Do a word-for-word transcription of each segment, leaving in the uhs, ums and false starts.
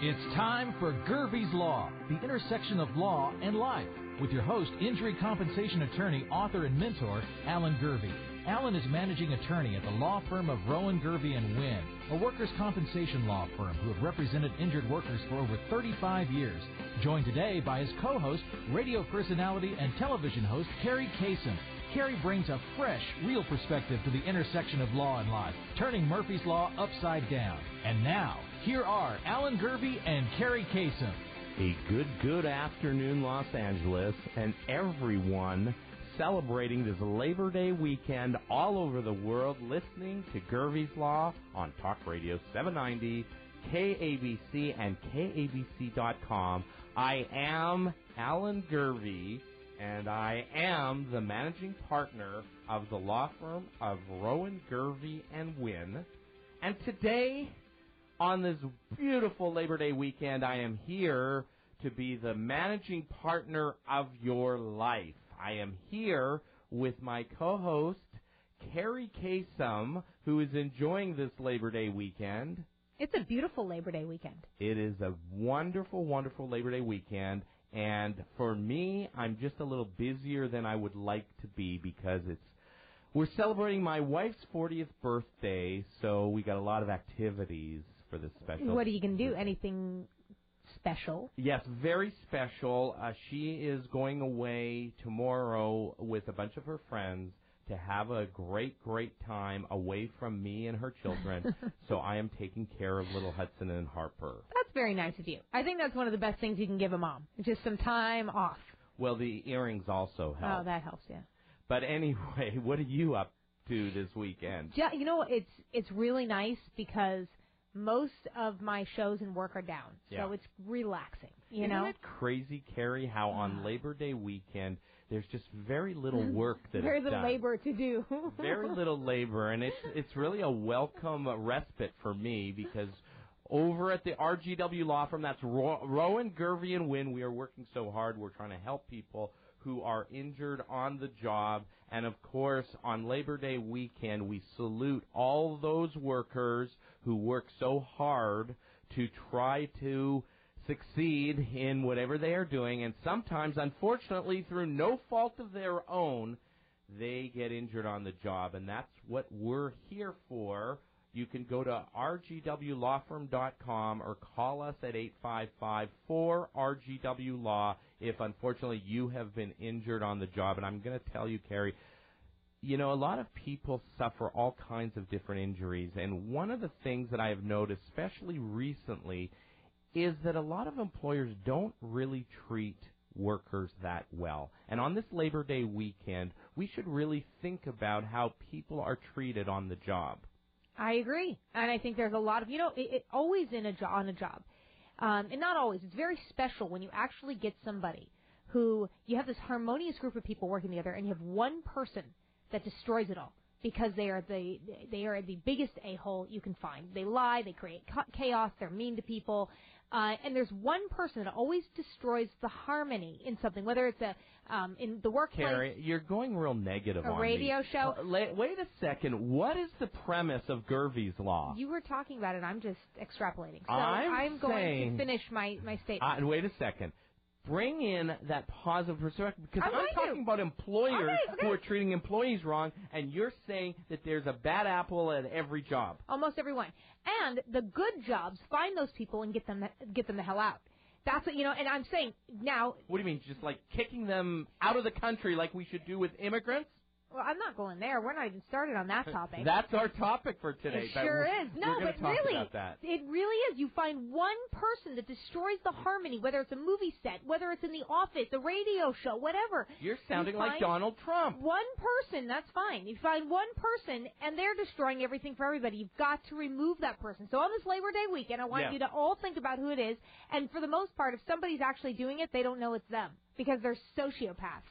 It's time for Gervie's Law, the intersection of law and life, with your host, injury compensation attorney, author, and mentor, Alan Gervie. Alan is managing attorney at the law firm of Rowan, Gervie and Wynn, a workers' compensation law firm who have represented injured workers for over thirty-five years. Joined today by his co-host, radio personality and television host, Carrie Kasem. Carrie brings a fresh, real perspective to the intersection of law and life, turning Murphy's Law upside down. And now, here are Alan Gervie and Carrie Kasem. A good, good afternoon, Los Angeles, and everyone celebrating this Labor Day weekend all over the world, listening to Gervie's Law on Talk Radio seven ninety, K A B C, and K A B C dot com. I am Alan Gervie, and I am the managing partner of the law firm of Rowan, Gervie and Wynn. And today, on this beautiful Labor Day weekend, I am here to be the managing partner of your life. I am here with my co-host, Carrie Kasem, who is enjoying this Labor Day weekend. It's a beautiful Labor Day weekend. It is a wonderful, wonderful Labor Day weekend. And for me, I'm just a little busier than I would like to be because it's we're celebrating my wife's fortieth birthday, so we got a lot of activities for this special. What are you going to do? Anything special? Yes, very special. Uh, she is going away tomorrow with a bunch of her friends to have a great, great time away from me and her children. So I am taking care of little Hudson and Harper. That's very nice of you. I think that's one of the best things you can give a mom. Just some time off. Well, the earrings also help. Oh, that helps, yeah. But anyway, what are you up to this weekend? Yeah, you know, it's it's really nice because most of my shows and work are down, so yeah. it's relaxing, you Isn't know? it crazy, Carrie, how on Labor Day weekend there's just very little work that very is little done. labor to do. Very little labor, and it's it's really a welcome respite for me because over at the R G W Law Firm, that's Ro- Rowan, Gervie and Wynn, we are working so hard. We're trying to help people who are injured on the job. And, of course, on Labor Day weekend, we salute all those workers who work so hard to try to succeed in whatever they are doing. And sometimes, unfortunately, through no fault of their own, they get injured on the job. And that's what we're here for. You can go to R G W law firm dot com or call us at eight five five, four R G W Law if, unfortunately, you have been injured on the job. And I'm going to tell you, Carrie, you know, a lot of people suffer all kinds of different injuries. And one of the things that I have noticed, especially recently, is that a lot of employers don't really treat workers that well. And on this Labor Day weekend, we should really think about how people are treated on the job. I agree. And I think there's a lot of, you know, it, it always in a jo- on a job. Um, and not always. It's very special when you actually get somebody who, you have this harmonious group of people working together and you have one person that destroys it all because they are the, they are the biggest a-hole you can find. They lie, they create chaos, they're mean to people. Uh, and there's one person that always destroys the harmony in something, whether it's a um, in the workplace. Carrie, you're going real negative a on radio me. show. Uh, la- wait a second. What is the premise of Gervie's Law? You were talking about it. I'm just extrapolating. So I'm, I'm going saying, to finish my, my statement. Uh, wait a second. Bring in that positive perspective, because I'm, I'm talking to. about employers okay, okay. who are treating employees wrong, and you're saying that there's a bad apple at every job. Almost every one. And the good jobs, find those people and get them get them the hell out. That's what, you know, and I'm saying now... What do you mean, just like kicking them out of the country like we should do with immigrants? Well, I'm not going there. We're not even started on that topic. That's our topic for today. It sure we're, is. No, we're but talk really, about that. it really is. You find one person that destroys the harmony, whether it's a movie set, whether it's in the office, a radio show, whatever. You're sounding you like Donald Trump. One person, that's fine. You find one person, and they're destroying everything for everybody. You've got to remove that person. So on this Labor Day weekend, I want yeah. you to all think about who it is. And for the most part, if somebody's actually doing it, they don't know it's them because they're sociopaths.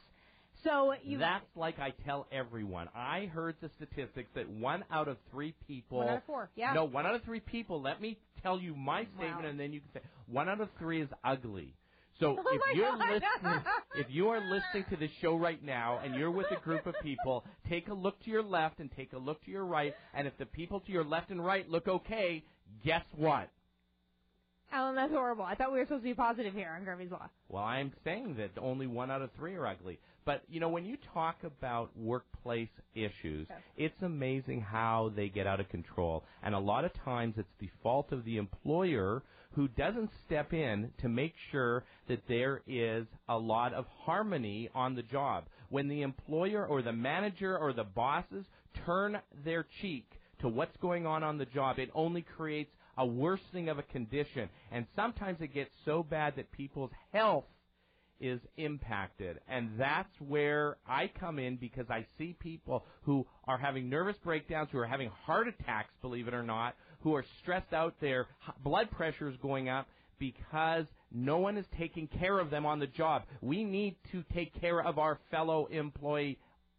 So you, That's like I tell everyone. I heard the statistics that one out of three people... One out of four, yeah. No, one out of three people, let me tell you my statement, wow. and then you can say, one out of three is ugly. So oh if you're God. listening, if you are listening to this show right now and you're with a group of people, take a look to your left and take a look to your right, and if the people to your left and right look okay, guess what? Alan, that's horrible. I thought we were supposed to be positive here on Gervie's Law. Well, I'm saying that only one out of three are ugly. But, you know, when you talk about workplace issues, Yes. it's amazing how they get out of control. And a lot of times it's the fault of the employer who doesn't step in to make sure that there is a lot of harmony on the job. When the employer or the manager or the bosses turn their cheek to what's going on on the job, it only creates a worsening of a condition. And sometimes it gets so bad that people's health is impacted. And that's where I come in, because I see people who are having nervous breakdowns, who are having heart attacks, believe it or not, who are stressed out, their blood pressure is going up because no one is taking care of them on the job. We need to take care of our fellow employees,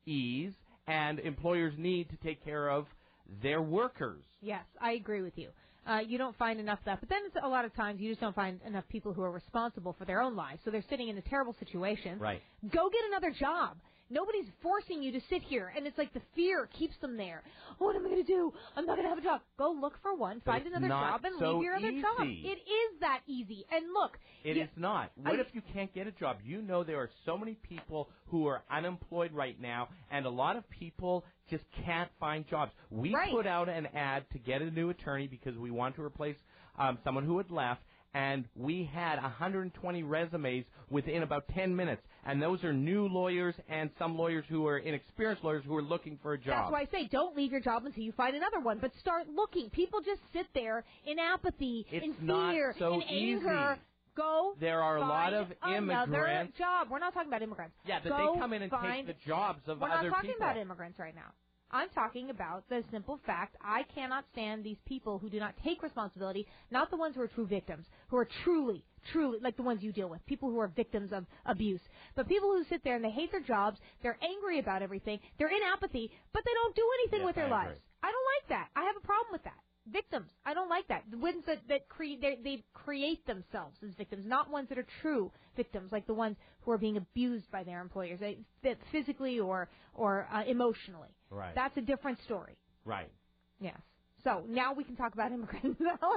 and employers need to take care of their workers. Yes, I agree with you. Uh, you don't find enough of that. But then it's a lot of times you just don't find enough people who are responsible for their own lives. So they're sitting in a terrible situation. Right. Go get another job. Nobody's forcing you to sit here. And it's like the fear keeps them there. Oh, what am I going to do? I'm not going to have a job. Go look for one, But find it's another not job, and so leave your other easy. job. It is that easy. And look. It you, is not. What I, if you can't get a job? You know there are so many people who are unemployed right now, and a lot of people just can't find jobs. We Right. put out an ad to get a new attorney because we want to replace um, someone who had left, and we had one hundred twenty resumes within about ten minutes. And those are new lawyers and some lawyers who are inexperienced lawyers who are looking for a job. That's why I say don't leave your job until you find another one, but start looking. People just sit there in apathy, It's in not fear, so in anger. easy. Go There are a lot find of another immigrants. job. We're not talking about immigrants. Yeah, but Go they come in and find, take the jobs of We're other not talking people. about immigrants right now. I'm talking about the simple fact I cannot stand these people who do not take responsibility, not the ones who are true victims, who are truly, truly, like the ones you deal with, people who are victims of abuse. But people who sit there and they hate their jobs, they're angry about everything, they're in apathy, but they don't do anything Yes, with their I lives. agree. I don't like that. I have a problem with that. Victims. I don't like that. The ones that, that cre- they, they create themselves as victims, not ones that are true victims, like the ones who are being abused by their employers, they, that physically or, or uh, emotionally. Right. That's a different story. Right. Yes. So now we can talk about immigrants, Alan.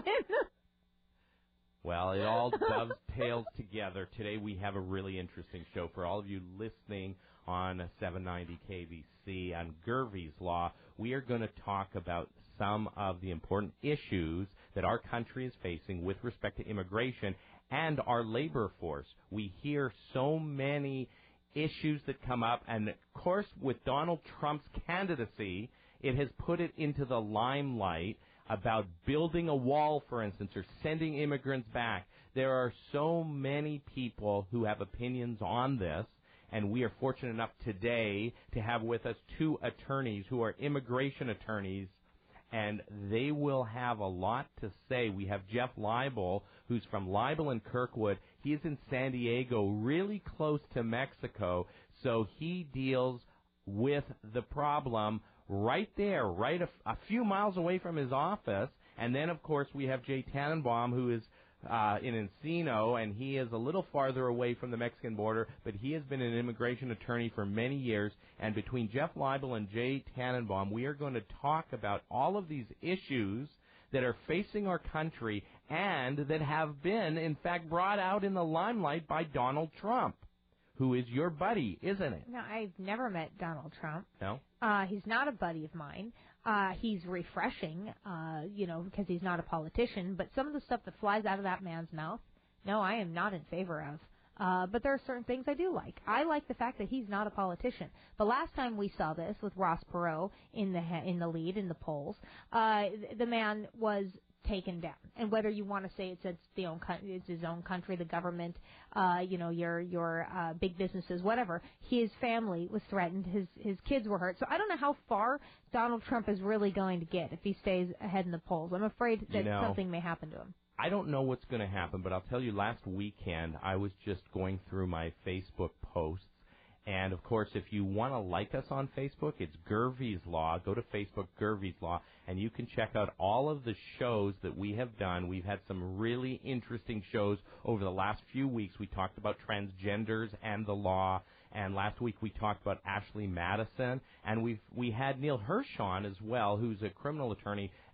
Well, it all dovetails together. Today we have a really interesting show for all of you listening on seven ninety K B C on Gervie's Law. We are going to talk about some of the important issues that our country is facing with respect to immigration and our labor force. We hear so many issues that come up, and of course with Donald Trump's candidacy, it has put it into the limelight about building a wall, for instance, or sending immigrants back. There are so many people who have opinions on this, and we are fortunate enough today to have with us two attorneys who are immigration attorneys, and they will have a lot to say. We have Jeff Leibel, who's from Leibel and Kirkwood. He is in San Diego, really close to Mexico, so he deals with the problem right there, right a, a few miles away from his office. And then, of course, we have Jay Tannenbaum, who is uh, in Encino, and he is a little farther away from the Mexican border, but he has been an immigration attorney for many years. And between Jeff Leibel and Jay Tannenbaum, we are going to talk about all of these issues that are facing our country and that have been, in fact, brought out in the limelight by Donald Trump, who is your buddy, isn't it? No, I've never met Donald Trump. No? Uh, he's not a buddy of mine. Uh, he's refreshing, uh, you know, because he's not a politician. But some of the stuff that flies out of that man's mouth, no, I am not in favor of. Uh, but there are certain things I do like. I like the fact that he's not a politician. The last time we saw this with Ross Perot in the ha- in the lead in the polls, uh, the man was taken down. And whether you want to say it's it's the own co- it's his own country, the government, uh, you know, your your uh, big businesses, whatever, his family was threatened, his his kids were hurt. So I don't know how far Donald Trump is really going to get if he stays ahead in the polls. I'm afraid that you know, something may happen to him. I don't know what's going to happen, but I'll tell you, last weekend I was just going through my Facebook posts. And, of course, if you want to like us on Facebook, it's Gervie's Law. Go to Facebook, Gervie's Law, and you can check out all of the shows that we have done. We've had some really interesting shows over the last few weeks. We talked about transgenders and the law, and last week we talked about Ashley Madison, and we've we had Neil Hirsch on as well, who's a criminal attorney,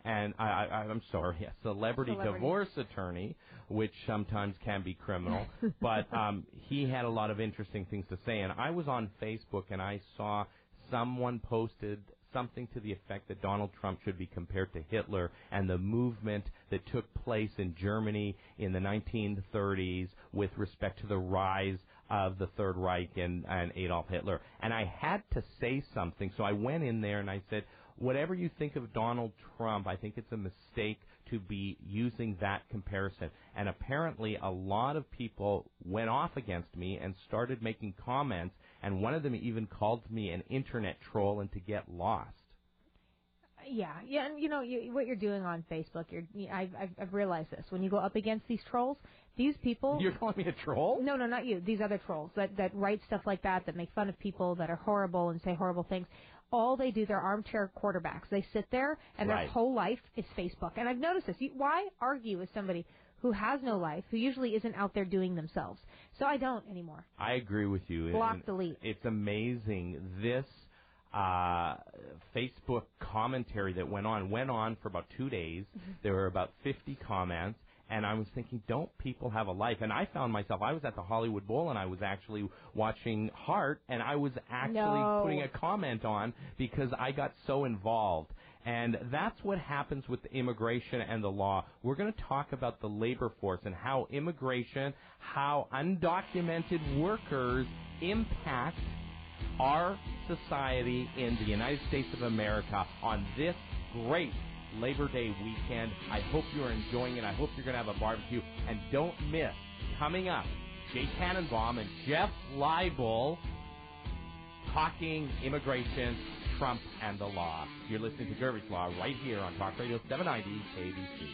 and I, I, I'm sorry, a celebrity, Celebrity. divorce attorney, which sometimes can be criminal. But um, he had a lot of interesting things to say. And I was on Facebook, and I saw someone posted something to the effect that Donald Trump should be compared to Hitler and the movement that took place in Germany in the nineteen thirties with respect to the rise of the Third Reich and, and Adolf Hitler. And I had to say something, so I went in there and I said, whatever you think of Donald Trump, I think it's a mistake to be using that comparison. And apparently a lot of people went off against me and started making comments, and one of them even called me an internet troll and to get lost. Yeah, yeah, and you know you, what you're doing on Facebook. You're, I've, I've, I've realized this. When you go up against these trolls, these people. You're calling me a troll? No, no, not you. These other trolls that that write stuff like that, that make fun of people, that are horrible and say horrible things. All they do, they're armchair quarterbacks. They sit there, and Right. their whole life is Facebook. And I've noticed this. You, why argue with somebody who has no life, who usually isn't out there doing themselves? So I don't anymore. I agree with you. Block, And delete. It's amazing. This uh, Facebook commentary that went on went on for about two days. Mm-hmm. There were about fifty comments. And I was thinking, don't people have a life? And I found myself, I was at the Hollywood Bowl, and I was actually watching Heart, and I was actually No. putting a comment on because I got so involved. And that's what happens with the immigration and the law. We're going to talk about the labor force and how immigration, how undocumented workers impact our society in the United States of America on this great Labor Day weekend. I hope you're enjoying it. I hope you're going to have a barbecue. And don't miss, coming up, Jay Tannenbaum and Jeff Leibel talking immigration, Trump, and the law. You're listening to Gervais Law right here on Talk Radio seven ninety K B C.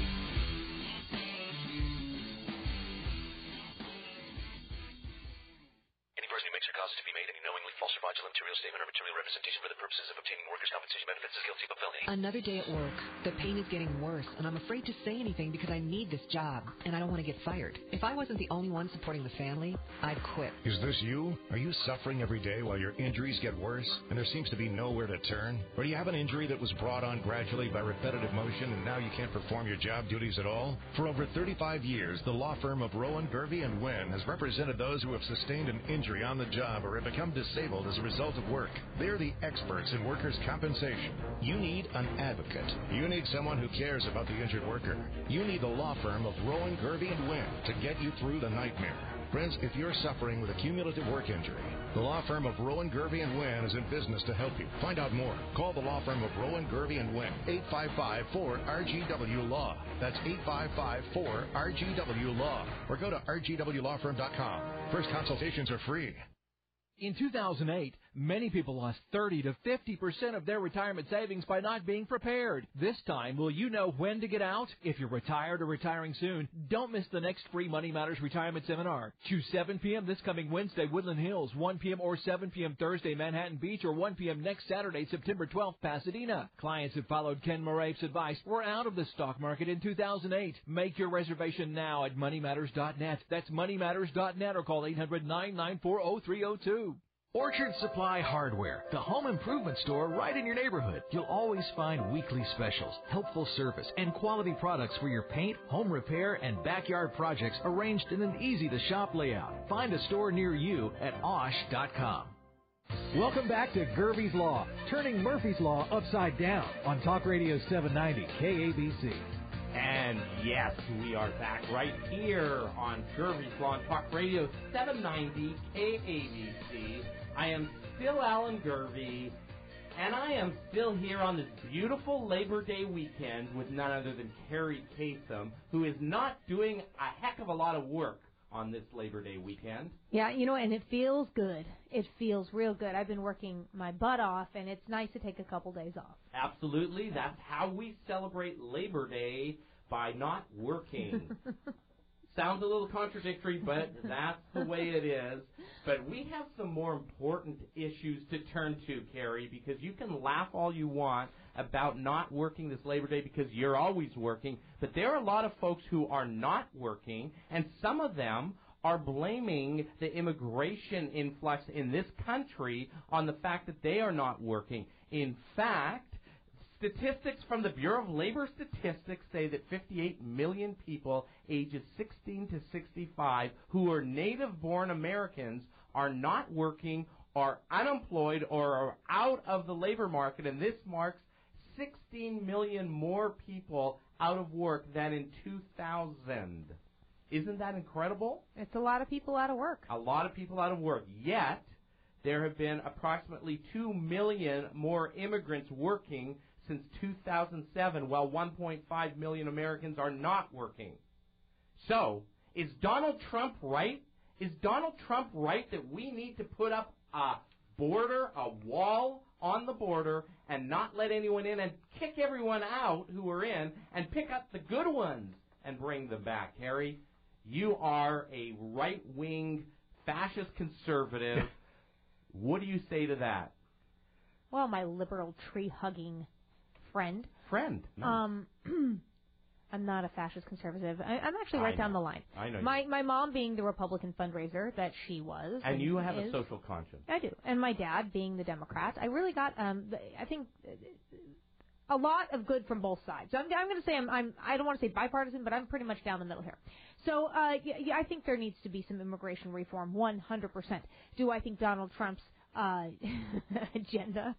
Causes to be made any knowingly false or fraudulent material statement or material representation for the purposes of obtaining workers' compensation benefits is guilty of a felony. Another day at work. The pain is getting worse, and I'm afraid to say anything because I need this job, and I don't want to get fired. If I wasn't the only one supporting the family, I'd quit. Is this you? Are you suffering every day while your injuries get worse, and there seems to be nowhere to turn? Or do you have an injury that was brought on gradually by repetitive motion, and now you can't perform your job duties at all? For over thirty-five years, the law firm of Rowan, Gervais, and Wynn has represented those who have sustained an injury on the job or have become disabled as a result of work. They're the experts in workers' compensation. You need an advocate. You need someone who cares about the injured worker. You need the law firm of Rowan, Gervais, and Wynn to get you through the nightmare. Friends, if you're suffering with a cumulative work injury, the law firm of Rowan, Gervais, and Wynn is in business to help you. Find out more. Call the law firm of Rowan, Gervais, and Wynn, eight five five, four R G W Law. That's eight five five, four R G W Law. Or go to R G W law firm dot com. First consultations are free. In two thousand eight, many people lost thirty to fifty percent of their retirement savings by not being prepared. This time, will you know when to get out? If you're retired or retiring soon, don't miss the next free Money Matters Retirement Seminar. Choose seven p.m. this coming Wednesday, Woodland Hills, one p.m. or seven p.m. Thursday, Manhattan Beach, or one p.m. next Saturday, September twelfth, Pasadena. Clients who followed Ken Moraif's advice were out of the stock market in two thousand eight. Make your reservation now at money matters dot net. That's money matters dot net, or call eight hundred, nine nine four, oh three oh two. Orchard Supply Hardware, the home improvement store right in your neighborhood. You'll always find weekly specials, helpful service, and quality products for your paint, home repair, and backyard projects arranged in an easy-to-shop layout. Find a store near you at osh dot com. Welcome back to Gervais Law, turning Murphy's Law upside down on Talk Radio seven ninety K A B C. And yes, we are back right here on Gervais Law on Talk Radio seven ninety K A B C. I am still Alan Gervais, and I am still here on this beautiful Labor Day weekend with none other than Carrie Kasem, who is not doing a heck of a lot of work on this Labor Day weekend. Yeah, you know, and it feels good. It feels real good. I've been working my butt off, and it's nice to take a couple days off. Absolutely. That's how we celebrate Labor Day, by not working. Sounds a little contradictory, but that's the way it is. But we have some more important issues to turn to, Carrie, because you can laugh all you want about not working this Labor Day because you're always working, but there are a lot of folks who are not working, and some of them are blaming the immigration influx in this country on the fact that they are not working. In fact, Statistics from the Bureau of Labor Statistics say that fifty-eight million people ages sixteen to sixty-five who are native-born Americans are not working, are unemployed, or are out of the labor market, and this marks sixteen million more people out of work than in two thousand. Isn't that incredible? It's a lot of people out of work. A lot of people out of work. Yet, there have been approximately two million more immigrants working since two thousand seven, while one point five million Americans are not working. So, is Donald Trump right? Is Donald Trump right that we need to put up a border, a wall on the border, and not let anyone in and kick everyone out who are in and pick up the good ones and bring them back? Harry, you are a right-wing fascist conservative. What do you say to that? Well, my liberal tree-hugging friend. Friend. No. Um, I'm not a fascist conservative. I, I'm actually right I down know. the line. I know. My you. my mom being the Republican fundraiser that she was, And you have is, a social conscience. I do, and my dad being the Democrat. I really got. Um, the, I think. A lot of good from both sides. So I'm, I'm going to say I'm, I'm. I don't want to say bipartisan, but I'm pretty much down the middle here. So uh, yeah, yeah, I think there needs to be some immigration reform, one hundred percent. Do I think Donald Trump's uh, agenda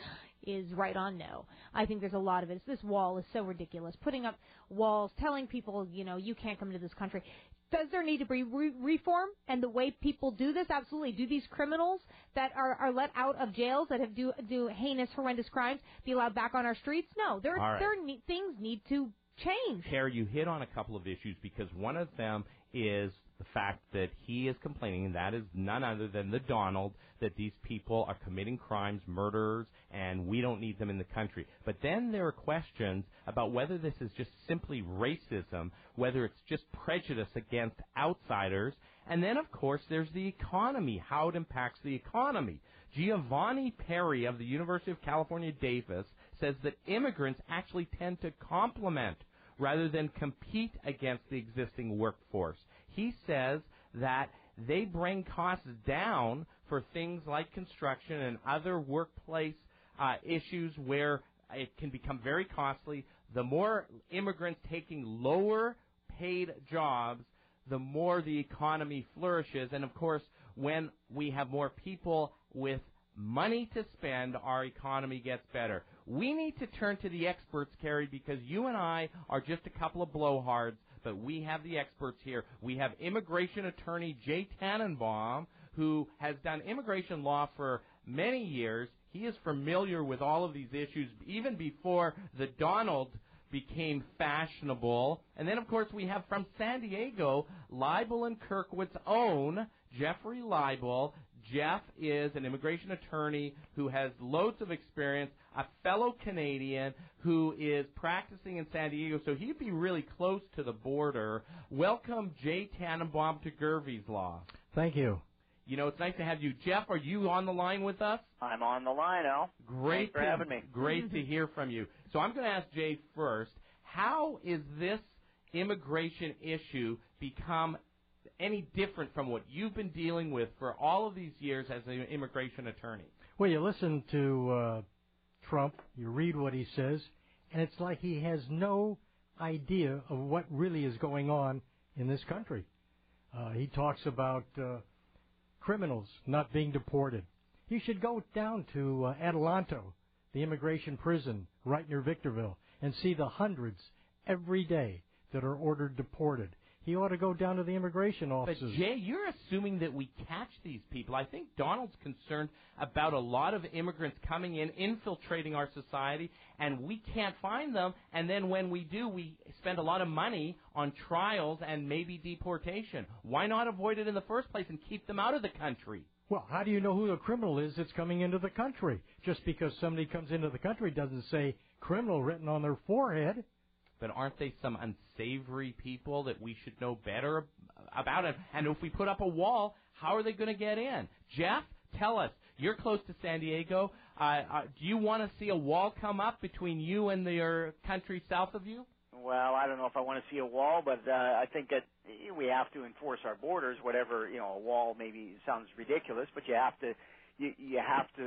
is right on? No. I think there's a lot of it. This wall is so ridiculous. Putting up walls, telling people, you know, you can't come into this country. Does there need to be re- reform? And the way people do this? Absolutely. Do these criminals that are, are let out of jails that have do do heinous, horrendous crimes be allowed back on our streets? No. There, All right. there ne- things need to change. Harry, you hit on a couple of issues because one of them is the fact that he is complaining, and that is none other than the Donald, that these people are committing crimes, murderers, and we don't need them in the country. But then there are questions about whether this is just simply racism, whether it's just prejudice against outsiders, and then, of course, there's the economy, how it impacts the economy. Giovanni Perry of the University of California, Davis, says that immigrants actually tend to complement rather than compete against the existing workforce. He says that they bring costs down for things like construction and other workplace uh, issues where it can become very costly. The more immigrants taking lower paid jobs, the more the economy flourishes. And, of course, when we have more people with money to spend, our economy gets better. We need to turn to the experts, Carrie, because you and I are just a couple of blowhards, but we have the experts here. We have immigration attorney Jay Tannenbaum, who has done immigration law for many years. He is familiar with all of these issues even before the Donald became fashionable. And then, of course, we have from San Diego, Leibel and Kirkwood's own Jeffrey Leibel. Jeff is an immigration attorney who has loads of experience, a fellow Canadian who is practicing in San Diego, so he'd be really close to the border. Welcome, Jay Tannenbaum, to Gervais Law. Thank you. You know, it's nice to have you. Jeff, are you on the line with us? I'm on the line, Al. Great Thanks for to, having me. Great to hear from you. So I'm going to ask Jay first, how is this immigration issue become any different from what you've been dealing with for all of these years as an immigration attorney? Well, you listen to uh, Trump, you read what he says, and it's like he has no idea of what really is going on in this country. Uh, he talks about uh, criminals not being deported. He should go down to uh, Adelanto, the immigration prison right near Victorville, and see the hundreds every day that are ordered deported. He ought to go down to the immigration offices. But, Jay, you're assuming that we catch these people. I think Donald's concerned about a lot of immigrants coming in, infiltrating our society, and we can't find them. And then when we do, we spend a lot of money on trials and maybe deportation. Why not avoid it in the first place and keep them out of the country? Well, how do you know who the criminal is that's coming into the country? Just because somebody comes into the country doesn't say criminal written on their forehead. But aren't they some unsavory people that we should know better about? It? And if we put up a wall, how are they going to get in? Jeff, tell us. You're close to San Diego. Uh, uh, do you want to see a wall come up between you and your country south of you? Well, I don't know if I want to see a wall, but uh, I think that we have to enforce our borders. Whatever, you know, a wall maybe sounds ridiculous, but you have to, you, you have to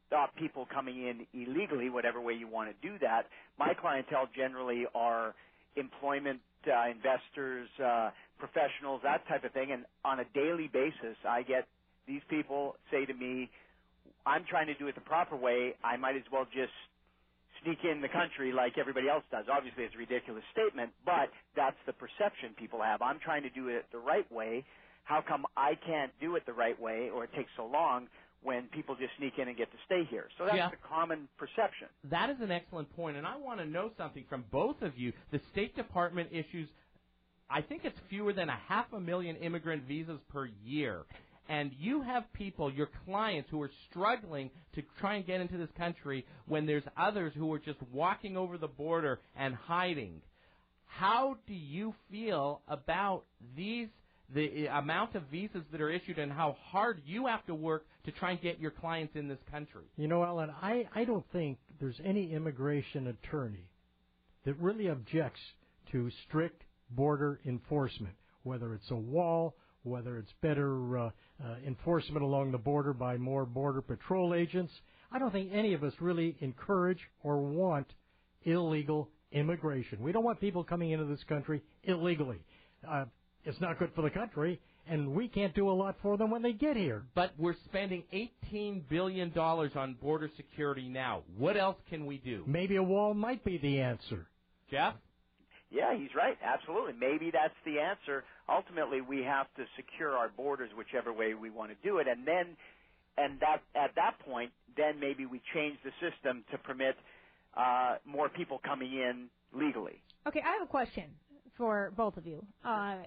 stop people coming in illegally, whatever way you want to do that. My clientele generally are employment uh, investors, uh, professionals, that type of thing. And on a daily basis, I get these people say to me, I'm trying to do it the proper way. I might as well just sneak in the country like everybody else does. Obviously, it's a ridiculous statement, but that's the perception people have. I'm trying to do it the right way. How come I can't do it the right way, or it takes so long when people just sneak in and get to stay here? So that's yeah. the common perception. That is an excellent point, and I want to know something from both of you. The State Department issues, I think it's fewer than a half a million immigrant visas per year. And you have people, your clients, who are struggling to try and get into this country when there's others who are just walking over the border and hiding. How do you feel about these, the amount of visas that are issued, and how hard you have to work to try and get your clients in this country? You know, Alan, I, I don't think there's any immigration attorney that really objects to strict border enforcement, whether it's a wall, whether it's better uh, uh, enforcement along the border by more Border Patrol agents. I don't think any of us really encourage or want illegal immigration. We don't want people coming into this country illegally. Uh, it's not good for the country, and we can't do a lot for them when they get here. But we're spending eighteen billion dollars on border security now. What else can we do? Maybe a wall might be the answer. Jeff? Yeah, he's right. Absolutely. Maybe that's the answer. Ultimately, we have to secure our borders whichever way we want to do it. And then, and that at that point, then maybe we change the system to permit uh, more people coming in legally. Okay, I have a question for both of you. Uh, I,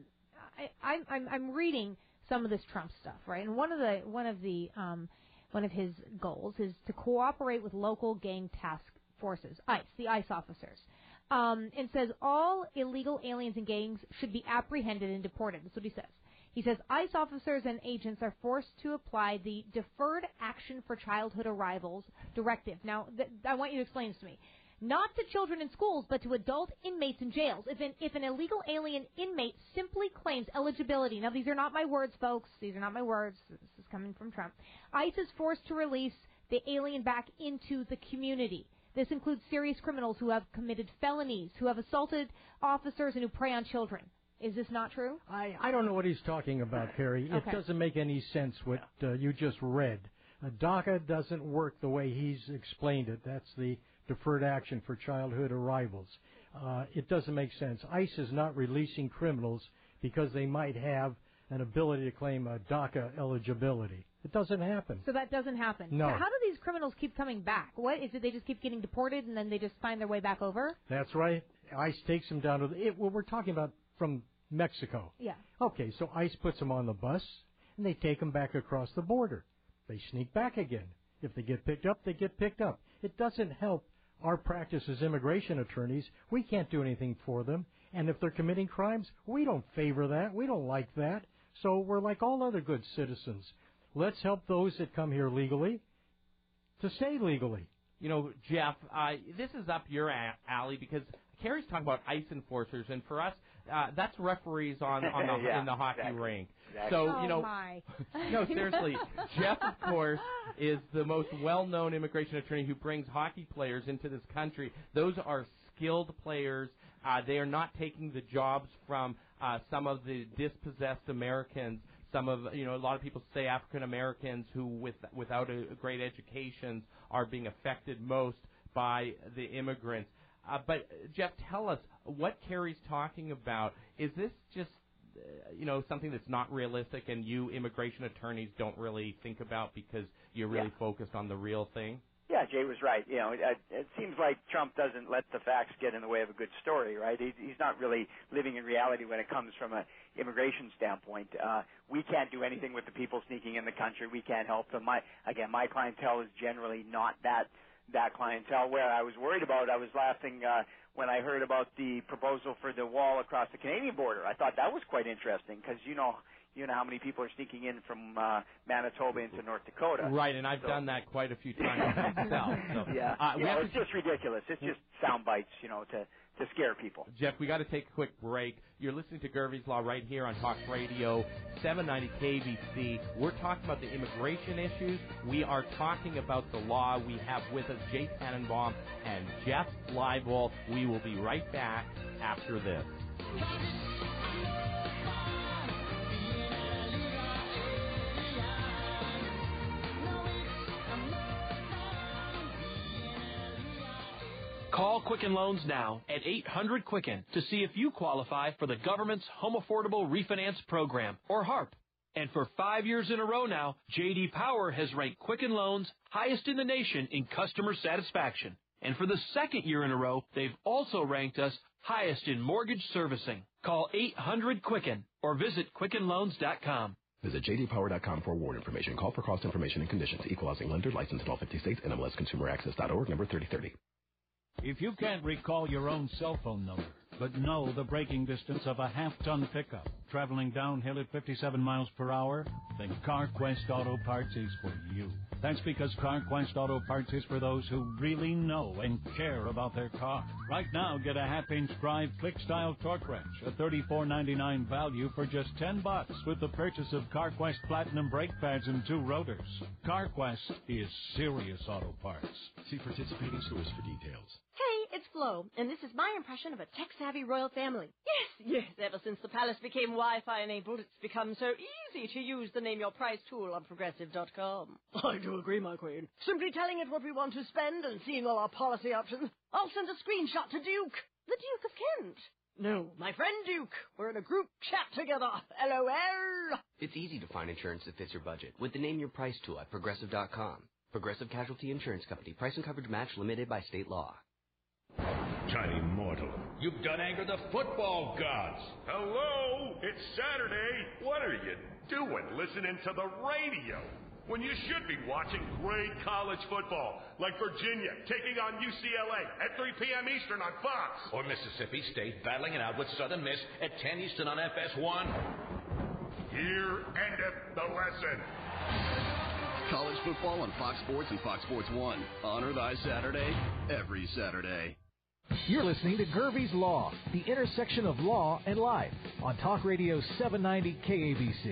I'm, I'm, I'm reading some of this Trump stuff, right? And one of the one of the um, one of his goals is to cooperate with local gang task forces, ICE, the ICE officers. Um, and says all illegal aliens and gangs should be apprehended and deported. That's what he says. He says ICE officers and agents are forced to apply the Deferred Action for Childhood Arrivals directive. Now, th- I want you to explain this to me. Not to children in schools, but to adult inmates in jails. If an, if an illegal alien inmate simply claims eligibility, now these are not my words, folks. These are not my words. This is coming from Trump. ICE is forced to release the alien back into the community. This includes serious criminals who have committed felonies, who have assaulted officers, and who prey on children. Is this not true? I, I don't know what he's talking about, Carrie. Okay. It doesn't make any sense what uh, you just read. Uh, DACA doesn't work the way he's explained it. That's the Deferred Action for Childhood Arrivals. Uh, it doesn't make sense. ICE is not releasing criminals because they might have an ability to claim a DACA eligibility. It doesn't happen. So that doesn't happen. No. So how do these criminals keep coming back? What is it? They just keep getting deported and then they just find their way back over? That's right. ICE takes them down to the. It, well, we're talking about from Mexico. Yeah. Okay, so ICE puts them on the bus and they take them back across the border. They sneak back again. If they get picked up, they get picked up. It doesn't help our practice as immigration attorneys. We can't do anything for them. And if they're committing crimes, we don't favor that. We don't like that. So we're like all other good citizens. Let's help those that come here legally to stay legally. You know, Jeff, uh, this is up your a- alley because Carrie's talking about ICE enforcers, and for us, uh, that's referees on, on the, yeah, in the hockey exactly. rink. Exactly. So, oh you know, my. no, seriously, Jeff, of course, is the most well-known immigration attorney who brings hockey players into this country. Those are skilled players. Uh, they are not taking the jobs from uh, some of the dispossessed Americans. Some of, you know, a lot of people say African Americans who, with, without a, a great education, are being affected most by the immigrants. Uh, but, Jeff, tell us what Carrie's talking about. Is this just, uh, you know, something that's not realistic and you immigration attorneys don't really think about because you're really Yeah. focused on the real thing? Yeah, Jay was right. You know, it, it seems like Trump doesn't let the facts get in the way of a good story, right? He, he's not really living in reality when it comes from an immigration standpoint. Uh, we can't do anything with the people sneaking in the country. We can't help them. My, again, my clientele is generally not that that clientele. Where I was worried about, I was laughing uh, when I heard about the proposal for the wall across the Canadian border. I thought that was quite interesting because, you know, you know how many people are sneaking in from uh, Manitoba into North Dakota. Right, and I've so. done that quite a few times myself. So, yeah, uh, we yeah have it's to, just ridiculous. It's just sound bites, you know, to to scare people. Jeff, we got to take a quick break. You're listening to Gervais Law right here on Talk Radio seven ninety K B C. We're talking about the immigration issues. We are talking about the law. We have with us Jay Tannenbaum and Jeff Leibel. We will be right back after this. Call Quicken Loans now at eight hundred Quicken to see if you qualify for the government's Home Affordable Refinance Program, or HARP. And for five years in a row now, J D Power has ranked Quicken Loans highest in the nation in customer satisfaction. And for the second year in a row, they've also ranked us highest in mortgage servicing. Call eight hundred Quicken or visit Quicken Loans dot com. Visit j d power dot com for award information. Call for cost information and conditions. Equal housing lender, licensed in all fifty states, N M L S consumer access dot org, number thirty thirty. If you can't recall your own cell phone number, but know the braking distance of a half-ton pickup traveling downhill at fifty-seven miles per hour, then CarQuest Auto Parts is for you. That's because CarQuest Auto Parts is for those who really know and care about their car. Right now, get a half-inch drive click-style torque wrench, a thirty-four ninety-nine value for just ten bucks with the purchase of CarQuest Platinum brake pads and two rotors. CarQuest is serious auto parts. See participating stores for details. Hey, it's Flo, and this is my impression of a tech-savvy royal family. Yes, yes, ever since the palace became Wi-Fi enabled, it's become so easy to use the Name Your Price tool on Progressive dot com. I do agree, my queen. Simply telling it what we want to spend and seeing all our policy options, I'll send a screenshot to Duke, the Duke of Kent. No, my friend Duke. We're in a group chat together. LOL. It's easy to find insurance that fits your budget with the Name Your Price tool at Progressive dot com. Progressive Casualty Insurance Company. Price and coverage match limited by state law. Tiny mortal, you've done anger the football gods. Hello, it's Saturday. What are you doing listening to the radio when you should be watching great college football like Virginia taking on U C L A at three p.m. Eastern on Fox? Or Mississippi State battling it out with Southern Miss at ten Eastern on F S one? Here endeth the lesson. College football on Fox Sports and Fox Sports one. Honor thy Saturday every Saturday. You're listening to Gervais Law, the intersection of law and life, on Talk Radio seven ninety K A B C.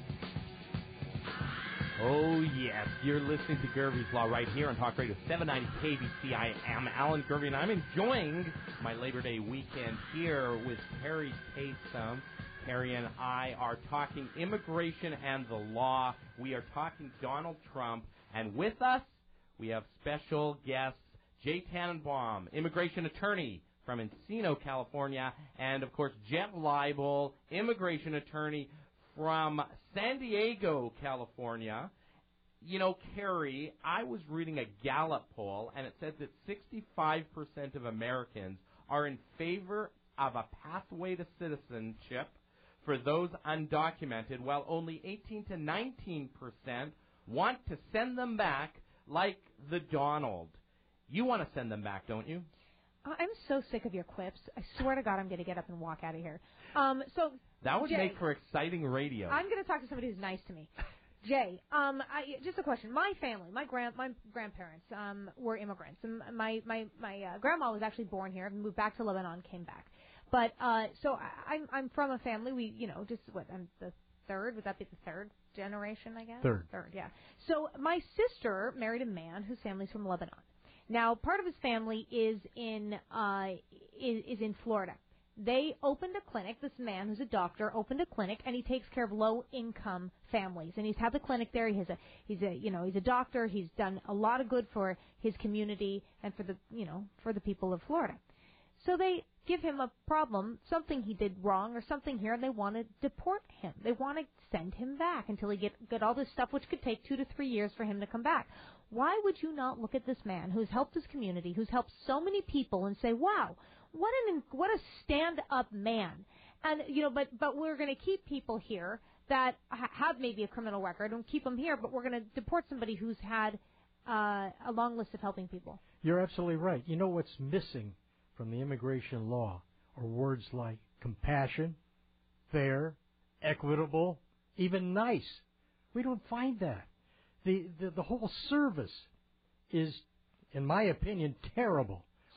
Oh, yes, you're listening to Gervais Law right here on Talk Radio seven ninety K B C. I am Alan Gervais, and I'm enjoying my Labor Day weekend here with Perry Kasem. Perry and I are talking immigration and the law. We are talking Donald Trump, and with us, we have special guests, Jay Tannenbaum, immigration attorney from Encino, California, and, of course, Jeff Leibel, immigration attorney from San Diego, California. You know, Kerry, I was reading a Gallup poll, and it said that sixty-five percent of Americans are in favor of a pathway to citizenship for those undocumented, while only eighteen to nineteen percent want to send them back like the Donald. You want to send them back, don't you? I'm so sick of your quips. I swear to God, I'm going to get up and walk out of here. Um, so that would Jay, make for exciting radio. I'm going to talk to somebody who's nice to me. Jay, um, I, just a question. My family, my grand, my grandparents, um, were immigrants, and my my my uh, grandma was actually born here, moved back to Lebanon, came back. But uh, so I, I'm I'm from a family. We, you know, just what I'm the third. Would that be the third generation? I guess third. Third, yeah. So my sister married a man whose family's from Lebanon. Now, part of his family is in uh, is, is in Florida. They opened a clinic. This man, who's a doctor, opened a clinic, and he takes care of low-income families. And he's had the clinic there. He has a he's a you know he's a doctor. He's done a lot of good for his community and for the you know for the people of Florida. So they give him a problem, something he did wrong or something here, and they want to deport him. They want to send him back until he get get all this stuff, which could take two to three years for him to come back. Why would you not look at this man who's helped his community, who's helped so many people, and say, "Wow, what an what a stand-up man"? And you know, but but we're going to keep people here that ha- have maybe a criminal record and keep them here, but we're going to deport somebody who's had uh, a long list of helping people. You're absolutely right. You know what's missing from the immigration law are words like compassion, fair, equitable, even nice. We don't find that. The, the the whole service is, in my opinion, terrible.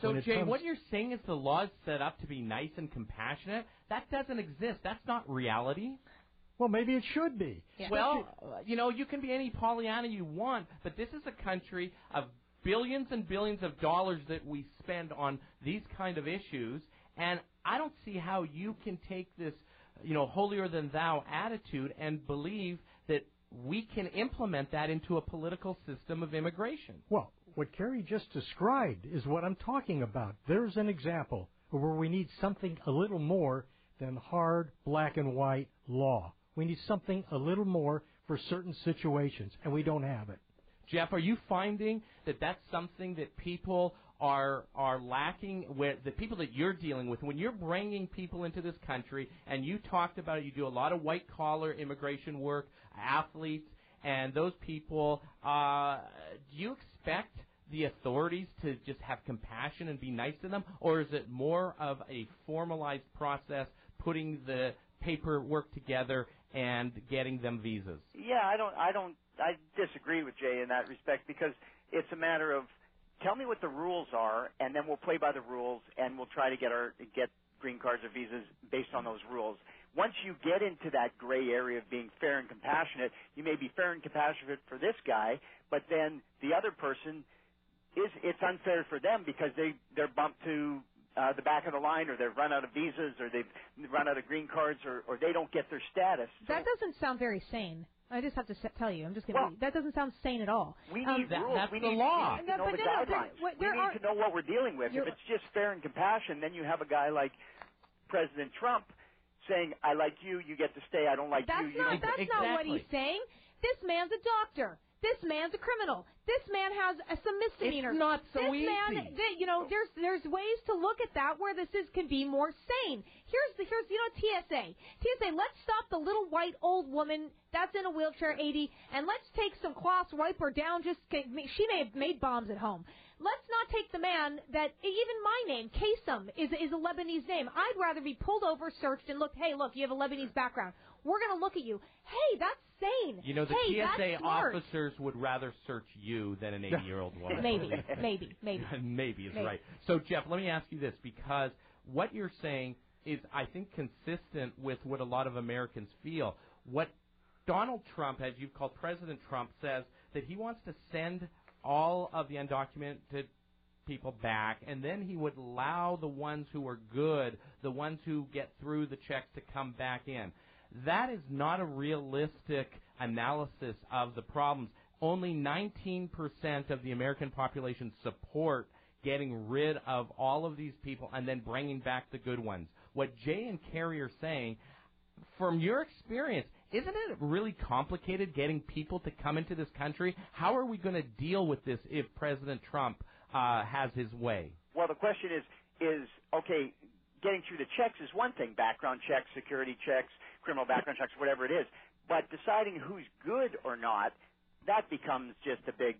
So, when it Jay, comes, what you're saying is the law is set up to be nice and compassionate? That doesn't exist. That's not reality. Well, maybe it should be. Yeah. Well, uh, you know, you can be any Pollyanna you want, but this is a country of billions and billions of dollars that we spend on these kind of issues, and I don't see how you can take this, you know, holier-than-thou attitude and believe that we can implement that into a political system of immigration. Well, what Kerry just described is what I'm talking about. There's an example where we need something a little more than hard black and white law. We need something a little more for certain situations, and we don't have it. Jeff, are you finding that that's something that people are are lacking, where the people that you're dealing with, when you're bringing people into this country, and you talked about it, you do a lot of white-collar immigration work, athletes, and those people, uh, do you expect the authorities to just have compassion and be nice to them, or is it more of a formalized process, putting the paperwork together and getting them visas? Yeah, I don't, I don't, I disagree with Jay in that respect, because it's a matter of tell me what the rules are, and then we'll play by the rules, and we'll try to get our get green cards or visas based on those rules. Once you get into that gray area of being fair and compassionate, you may be fair and compassionate for this guy, but then the other person is it's unfair for them because they they're bumped to uh, the back of the line, or they've run out of visas, or they've run out of green cards, or, or they don't get their status. So That doesn't sound very sane. I just have to s- tell you. I'm just going to. Well, that doesn't sound sane at all. We Um, need that- rules. that's we the need, law. We need to No, know but the no, no, there- guidelines. what- we there need are- to know what we're dealing with. If You're- it's just fair and compassion, then you have a guy like President Trump saying, "I like you, you get to stay. I don't like That's you, you not. don't." That's not what he's saying. This man's a doctor. This man's a criminal. This man has a, some misdemeanor. It's not so this easy. man, th- you know, there's there's ways to look at that where this is can be more sane. Here's the here's you know T S A. T S A. Let's stop the little white old woman that's in a wheelchair, eighty, and let's take some cloths, wipe her down. Just she may have made bombs at home. Let's not take the man that even my name, Kasem, is is a Lebanese name. I'd rather be pulled over, searched, and looked. Hey, look, you have a Lebanese background. We're going to look at you. Hey, that's sane. You know, the hey, T S A that's smart. officers would rather search you than an eighty-year-old woman. Maybe, maybe, maybe. Maybe is Maybe. right. So, Jeff, let me ask you this, because what you're saying is, I think, consistent with what a lot of Americans feel. What Donald Trump, as you've called President Trump, says that he wants to send all of the undocumented people back, and then he would allow the ones who are good, the ones who get through the checks, to come back in. That is not a realistic analysis of the problems. Only nineteen percent of the American population support getting rid of all of these people and then bringing back the good ones. What Jay and Kerry are saying, from your experience, isn't it really complicated getting people to come into this country? How are we going to deal with this if President Trump uh, has his way? Well, the question is, is okay, getting through the checks is one thing, background checks, security checks, criminal background checks, whatever it is. But deciding who's good or not, that becomes just a big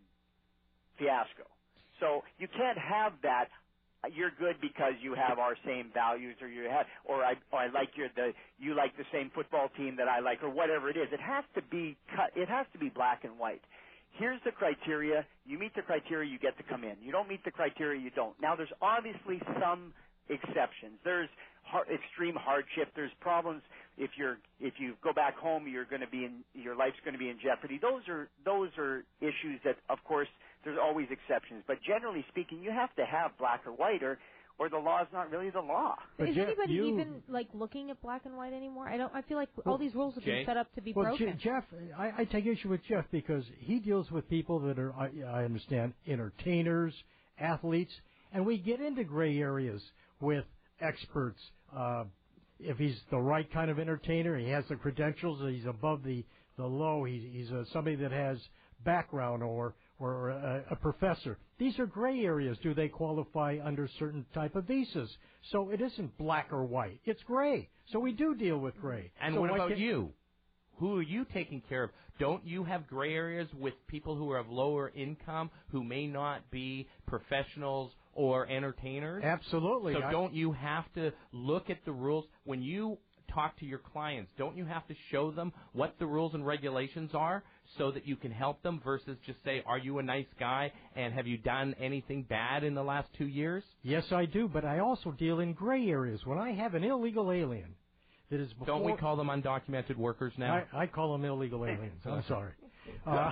fiasco. So you can't have that. You're good because you have our same values, or you have, or I, or I like your the you like the same football team that I like, or whatever it is. It has to be cut. It has to be black and white. Here's the criteria. You meet the criteria, you get to come in. You don't meet the criteria, you don't. Now, there's obviously some exceptions. There's hard, extreme hardship. There's problems. If you're if you go back home, you're going to be in your life's going to be in jeopardy. Those are those are issues that, of course, there's always exceptions. But generally speaking, you have to have black or white, or or the law is not really the law. But Is Jeff, anybody you- even like looking at black and white anymore? I don't. I feel like all Well, these rules have Jay? been set up to be well, broken. Je- Jeff, I, I take issue with Jeff because he deals with people that are, I, I understand, entertainers, athletes, and we get into gray areas with experts. Uh, if he's the right kind of entertainer, he has the credentials, he's above the, the low, he's, he's a, somebody that has background or or a, a professor. These are gray areas. Do they qualify under certain type of visas? So it isn't black or white. It's gray. So we do deal with gray. And so what why about can't- you? Who are you taking care of? Don't you have gray areas with people who are of lower income, who may not be professionals or entertainers? Absolutely. So I- don't you have to look at the rules when you talk to your clients? Don't you have to show them what the rules and regulations are so that you can help them versus just say, are you a nice guy and have you done anything bad in the last two years? Yes, I do, but I also deal in gray areas. When I have an illegal alien that is before... Don't we call them undocumented workers now? I, I call them illegal aliens. I'm sorry. Uh,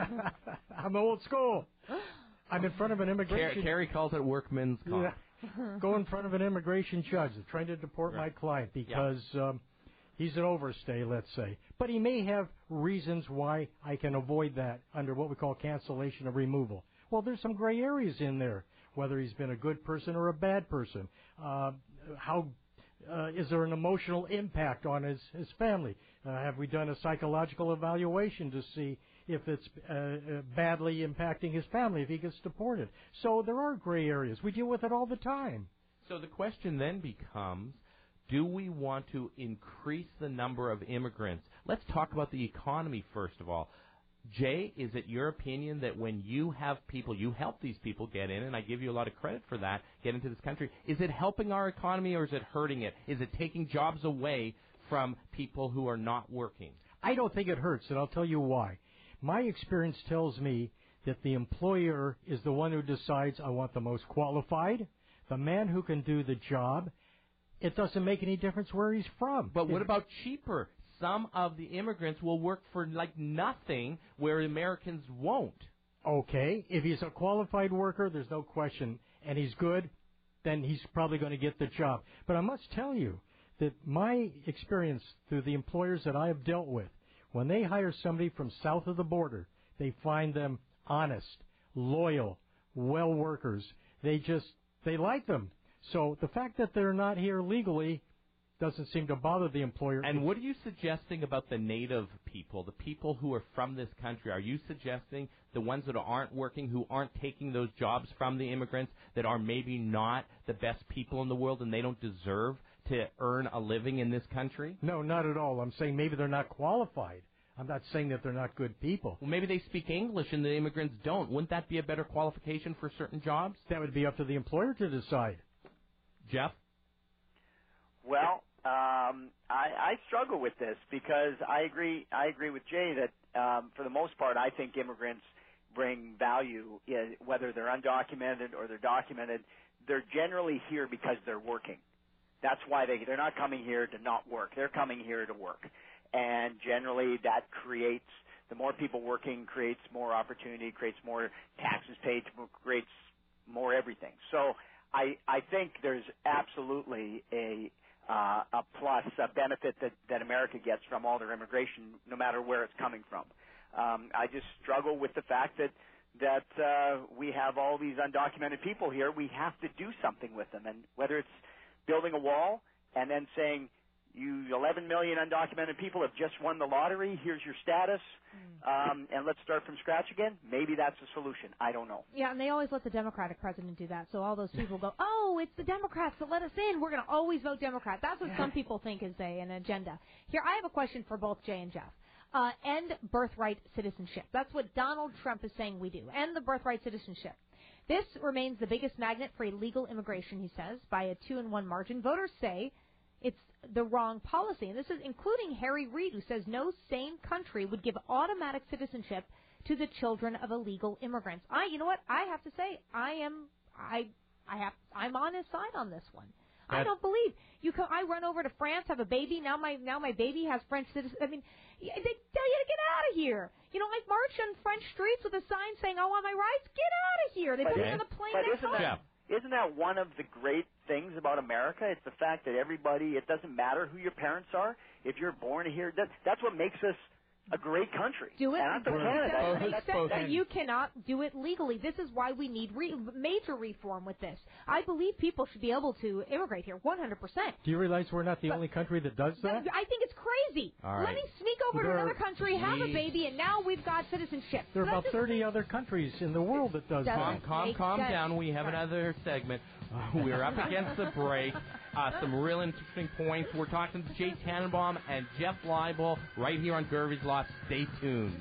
I'm old school. I'm in front of an immigration... Kerry calls it workman's comp. Yeah. Go in front of an immigration judge trying to deport right. my client because yeah. um, he's an overstay, let's say. But he may have reasons why I can avoid that under what we call cancellation of removal. Well, there's some gray areas in there, whether he's been a good person or a bad person. Uh, how uh, is there an emotional impact on his, his family? Uh, have we done a psychological evaluation to see if it's uh, uh, badly impacting his family if he gets deported? So there are gray areas. We deal with it all the time. So the question then becomes, do we want to increase the number of immigrants? Let's talk about the economy first of all. Jay, is it your opinion that when you have people, you help these people get in, and I give you a lot of credit for that, get into this country, is it helping our economy or is it hurting it? Is it taking jobs away from people who are not working? I don't think it hurts, and I'll tell you why. My experience tells me that the employer is the one who decides, I want the most qualified, the man who can do the job. It doesn't make any difference where he's from. But what about cheaper? Some of the immigrants will work for like nothing where Americans won't. Okay, if he's a qualified worker, there's no question, and he's good, then he's probably going to get the job. But I must tell you that my experience through the employers that I have dealt with, when they hire somebody from south of the border, they find them honest, loyal, well workers. They just, they like them. So the fact that they're not here legally doesn't seem to bother the employer. And what are you suggesting about the native people, the people who are from this country? Are you suggesting the ones that aren't working, who aren't taking those jobs from the immigrants, that are maybe not the best people in the world and they don't deserve to earn a living in this country? No, not at all. I'm saying maybe they're not qualified. I'm not saying that they're not good people. Well, maybe they speak English and the immigrants don't. Wouldn't that be a better qualification for certain jobs? That would be up to the employer to decide. Jeff? Well, um, I, I struggle with this because I agree. I agree with Jay that um, for the most part, I think immigrants bring value, whether they're undocumented or they're documented. They're generally here because they're working. That's why they they're not coming here to not work. They're coming here to work, and generally that creates the more people working creates more opportunity, creates more taxes paid, creates more everything. So I I think there's absolutely a Uh, a plus, a benefit that, that America gets from all their immigration, no matter where it's coming from. Um, I just struggle with the fact that that uh, we have all these undocumented people here. We have to do something with them, and whether it's building a wall and then saying, you eleven million undocumented people have just won the lottery, here's your status, um, and let's start from scratch again, maybe that's a solution. I don't know. Yeah, and they always let the Democratic president do that, so all those people go, oh, it's the Democrats that let us in, we're going to always vote Democrat. That's what some people think is a, an agenda. Here, I have a question for both Jay and Jeff. Uh, end birthright citizenship. That's what Donald Trump is saying we do. End the birthright citizenship. This remains the biggest magnet for illegal immigration, he says, by a two and one margin. Voters say it's the wrong policy. And this is including Harry Reid, who says no sane country would give automatic citizenship to the children of illegal immigrants. I, you know what? I have to say, I am, I, I have, I'm on his side on this one. That, I don't believe you can. I run over to France, have a baby. Now my, now my baby has French citizen. I mean, they tell you to get out of here. You know, like march on French streets with a sign saying, "I want my rights." Get out of here. They put it on the plane. But isn't that, isn't that one of the great things about America? It's the fact that everybody, it doesn't matter who your parents are. If you're born here, that, that's what makes us a great country. Do it. And I'm from Canada. That makes sense. But you cannot do it legally. This is why we need re- major reform with this. I believe people should be able to immigrate here one hundred percent. Do you realize we're not the but, only country that does that? I think it's crazy. All right. Let me sneak over there to another country, have a baby, and now we've got citizenship. There are so about thirty say, other countries in the world that does that. Calm, calm, calm down. We have another segment. Uh, we're up against the break. Uh, some real interesting points. We're talking to Jay Tannenbaum and Jeff Leibel right here on Gervais Law. Stay tuned.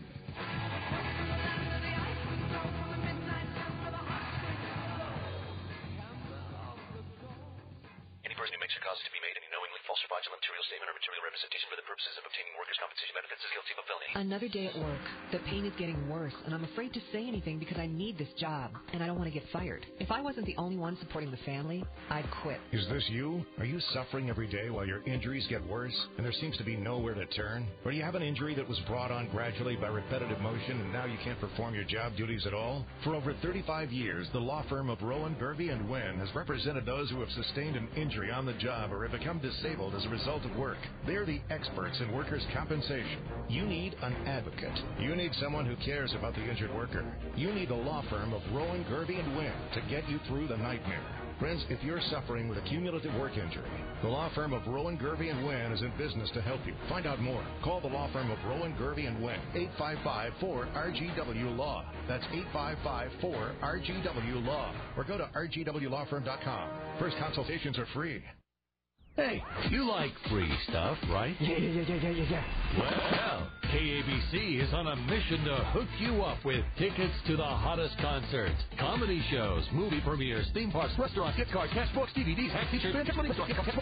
Any person who makes a cause to be made any knowingly falsifies fraudulent material statement or material representation for the purposes of obtaining workers' compensation benefits is guilty of a felony. Another day at work. The pain is getting worse, and I'm afraid to say anything because I need this job, and I don't want to get fired. If I wasn't the only one supporting the family, I'd quit. Is this you? Are you suffering every day while your injuries get worse and there seems to be nowhere to turn? Or do you have an injury that was brought on gradually by repetitive motion and now you can't perform your job duties at all? For over thirty-five years, the law firm of Rowan, Gervey and Wynn has represented those who have sustained an injury on the job or have become disabled as a result of work. They're the experts in workers' compensation. You need an advocate. You need someone who cares about the injured worker. You need the law firm of Rowan, Gervey and Wynn to get you through the nightmare. Friends, if you're suffering with a cumulative work injury, the law firm of Rowan, Gervey and Wynn is in business to help you. Find out more. Call the law firm of Rowan, Gervey and Wynn, eight five five, four R G W Law. That's eight five five, four R G W Law. Or go to R G W law firm dot com. First consultations are free. Hey, you like free stuff, right? Yeah, yeah, yeah, yeah, yeah, yeah. Well, K A B C is on a mission to hook you up with tickets to the hottest concerts, comedy shows, movie premieres, theme parks, restaurants, gift cards, cash books, D V Ds, hacks, t-shirts, and money.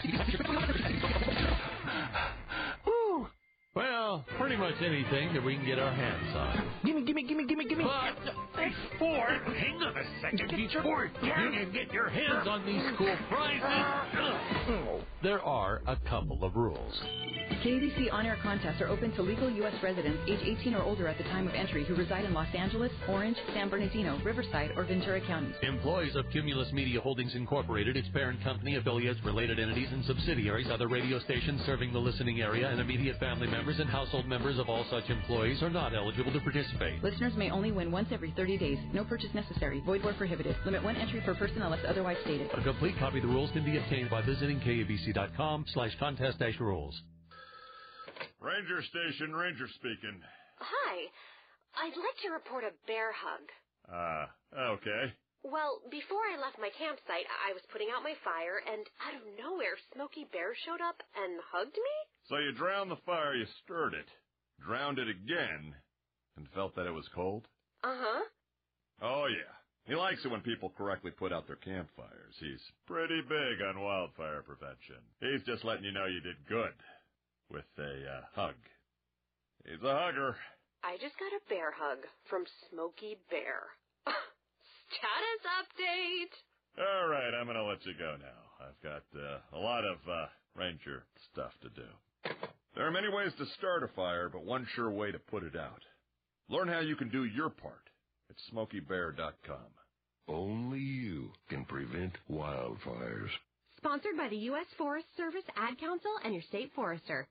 Woo! Well, pretty much anything that we can get our hands on. Gimme, gimme, gimme, gimme, gimme. But, hey, Ford, hang on a second. Before you can get your hands on these cool prizes, there are a couple of rules. K A B C on-air contests are open to legal U S residents age eighteen or older at the time of entry who reside in Los Angeles, Orange, San Bernardino, Riverside, or Ventura counties. Employees of Cumulus Media Holdings Incorporated, its parent company, affiliates, related entities, and subsidiaries, other radio stations serving the listening area, and immediate family members and household members of all such employees are not eligible to participate. Listeners may only win once every thirty days. No purchase necessary. Void where prohibited. Limit one entry per person unless otherwise stated. A complete copy of the rules can be obtained by visiting kabc.com slash contest dash rules. Ranger Station, Ranger speaking. Hi. I'd like to report a bear hug. Ah, uh, okay. Well, before I left my campsite, I was putting out my fire, and out of nowhere, Smokey Bear showed up and hugged me? So you drowned the fire, you stirred it, drowned it again, and felt that it was cold? Uh-huh. Oh, yeah. He likes it when people correctly put out their campfires. He's pretty big on wildfire prevention. He's just letting you know you did good. With a uh, hug. He's a hugger. I just got a bear hug from Smokey Bear. Status update! All right, I'm going to let you go now. I've got uh, a lot of uh, ranger stuff to do. There are many ways to start a fire, but one sure way to put it out. Learn how you can do your part at smokey bear dot com. Only you can prevent wildfires. Sponsored by the U S Forest Service, Ad Council, and your state forester.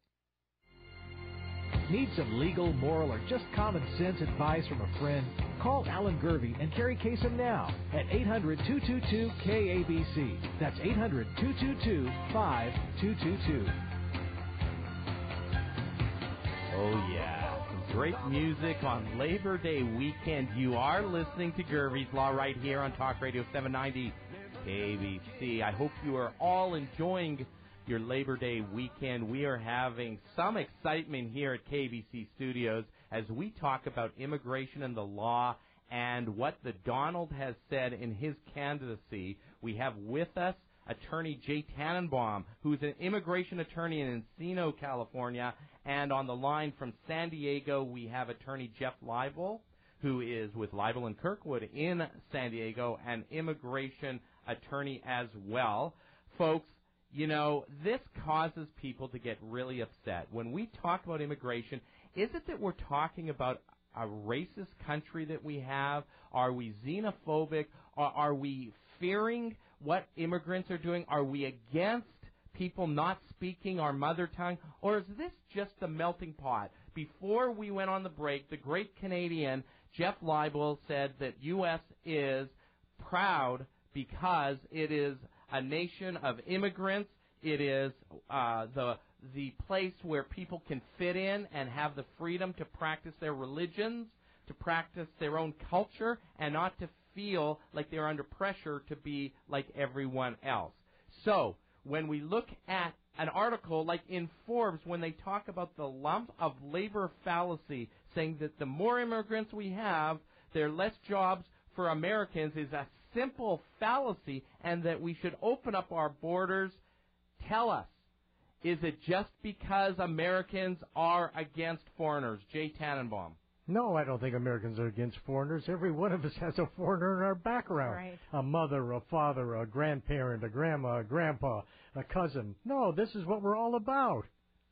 Need some legal, moral, or just common sense advice from a friend? Call Alan Gervey and Carrie Kasem now at eight hundred, two two two, K A B C. That's eight hundred, two two two, five two two two. Oh, yeah. Some great music on Labor Day weekend. You are listening to Gervey's Law right here on Talk Radio seven ninety K A B C. I hope you are all enjoying your Labor Day weekend. We are having some excitement here at K B C Studios as we talk about immigration and the law and what the Donald has said in his candidacy. We have with us attorney Jay Tannenbaum, who's an immigration attorney in Encino, California, and on the line from San Diego, we have attorney Jeff Leibel, who is with Leibel and Kirkwood in San Diego, an immigration attorney as well. Folks, you know, this causes people to get really upset. When we talk about immigration, is it that we're talking about a racist country that we have? Are we xenophobic? Are, are we fearing what immigrants are doing? Are we against people not speaking our mother tongue? Or is this just a melting pot? Before we went on the break, the great Canadian Jeff Leibel said that U S is proud because it is a nation of immigrants. It is uh, the the place where people can fit in and have the freedom to practice their religions, to practice their own culture, and not to feel like they're under pressure to be like everyone else. So when we look at an article like in Forbes, when they talk about the lump of labor fallacy, saying that the more immigrants we have, there are less jobs for Americans, is a simple fallacy, and that we should open up our borders. Tell us, Is it just because Americans are against foreigners? Jay Tannenbaum. No, I don't think Americans are against foreigners. Every one of us has a foreigner in our background. Right. A mother, a father, a grandparent, a grandma, a grandpa, a cousin. No, this is what we're all about.